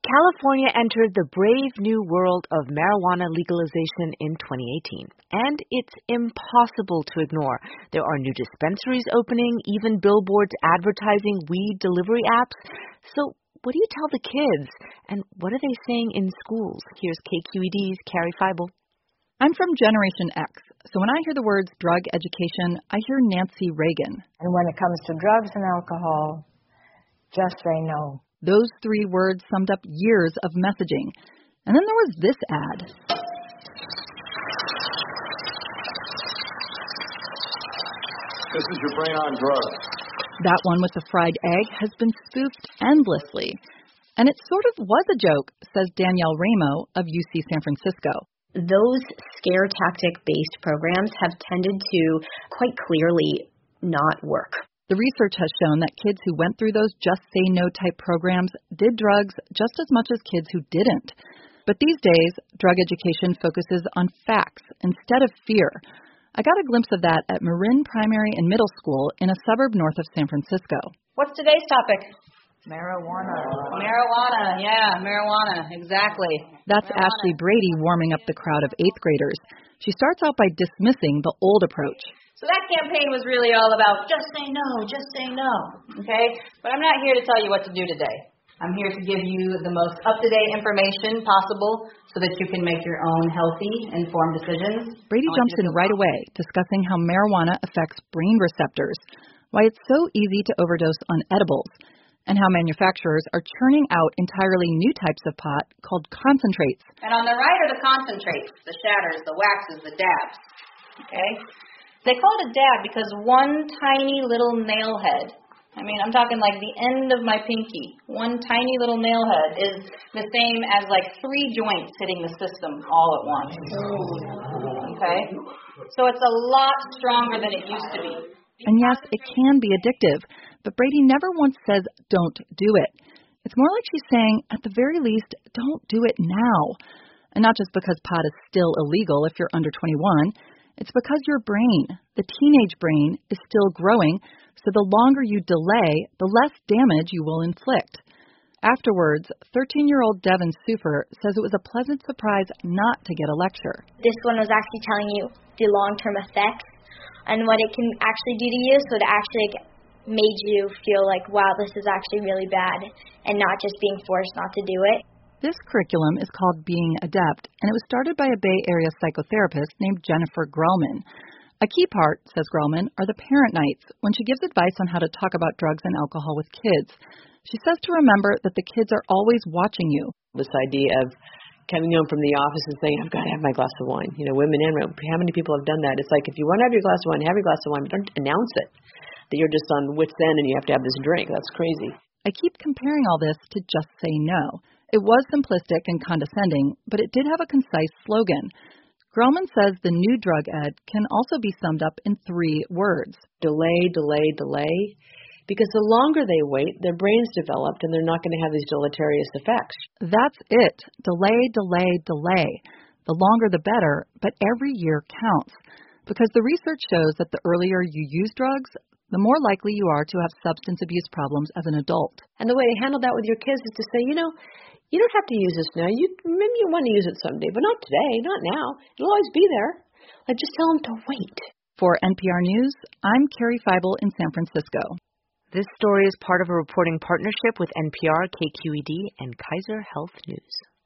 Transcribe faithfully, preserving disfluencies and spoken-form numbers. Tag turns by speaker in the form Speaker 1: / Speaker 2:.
Speaker 1: California entered the brave new world of marijuana legalization in twenty eighteen, and it's impossible to ignore. There are new dispensaries opening, even billboards advertising weed delivery apps. So what do you tell the kids? And what are they saying in schools? Here's K Q E D's Carrie Feibel.
Speaker 2: I'm from Generation X, so when I hear the words drug education, I hear Nancy Reagan.
Speaker 3: And when it comes to drugs and alcohol, just say no.
Speaker 2: Those three words summed up years of messaging. And then there was this ad.
Speaker 4: This is your brain on drugs.
Speaker 2: That one with the fried egg has been spoofed endlessly. And it sort of was a joke, says Danielle Ramo of U C San Francisco.
Speaker 5: Those scare tactic-based programs have tended to quite clearly not work.
Speaker 2: The research has shown that kids who went through those Just Say No type programs did drugs just as much as kids who didn't. But these days, drug education focuses on facts instead of fear. I got a glimpse of that at Marin Primary and Middle School in a suburb north of San Francisco.
Speaker 6: What's today's topic?
Speaker 3: Marijuana.
Speaker 6: Marijuana, yeah, marijuana, exactly.
Speaker 2: That's
Speaker 6: marijuana.
Speaker 2: Ashley Brady warming up the crowd of eighth graders. She starts out by dismissing the old approach.
Speaker 6: So that campaign was really all about just say no, just say no, okay? But I'm not here to tell you what to do today. I'm here to give you the most up-to-date information possible so that you can make your own healthy, informed decisions.
Speaker 2: Brady jumps in right away, discussing how marijuana affects brain receptors, why it's so easy to overdose on edibles, and how manufacturers are churning out entirely new types of pot called concentrates.
Speaker 6: And on the right are the concentrates, the shatters, the waxes, the dabs, okay? They call it a dab because one tiny little nail head, I mean, I'm talking like the end of my pinky, one tiny little nail head is the same as like three joints hitting the system all at once. Okay? So it's a lot stronger than it used to be.
Speaker 2: And yes, it can be addictive, but Brady never once says, don't do it. It's more like she's saying, at the very least, don't do it now. And not just because pot is still illegal if you're under twenty-one. It's because your brain, the teenage brain, is still growing, so the longer you delay, the less damage you will inflict. Afterwards, thirteen-year-old Devin Super says it was a pleasant surprise not to get a lecture.
Speaker 7: This one was actually telling you the long-term effects and what it can actually do to you, so it actually made you feel like, wow, this is actually really bad, and not just being forced not to do it.
Speaker 2: This curriculum is called Being Adept, and it was started by a Bay Area psychotherapist named Jennifer Grellman. A key part, says Grellman, are the parent nights, when she gives advice on how to talk about drugs and alcohol with kids. She says to remember that the kids are always watching you.
Speaker 8: This idea of coming home from the office and saying, I've got to have my glass of wine. You know, women and men, how many people have done that? It's like, if you want to have your glass of wine, have your glass of wine, but don't announce it, that you're just on wit's end and you have to have this drink. That's crazy.
Speaker 2: I keep comparing all this to Just Say No. It was simplistic and condescending, but it did have a concise slogan. Grellman says the new drug ed can also be summed up in three words.
Speaker 8: Delay, delay, delay. Because the longer they wait, their brains developed and they're not going to have these deleterious effects.
Speaker 2: That's it. Delay, delay, delay. The longer the better, but every year counts. Because the research shows that the earlier you use drugs, the more likely you are to have substance abuse problems as an adult.
Speaker 8: And the way to handle that with your kids is to say, you know, you don't have to use this now. You maybe you want to use it someday, but not today, not now. It'll always be there. Like, just tell them to wait.
Speaker 2: For N P R News, I'm Carrie Feibel in San Francisco.
Speaker 1: This story is part of a reporting partnership with N P R, K Q E D, and Kaiser Health News.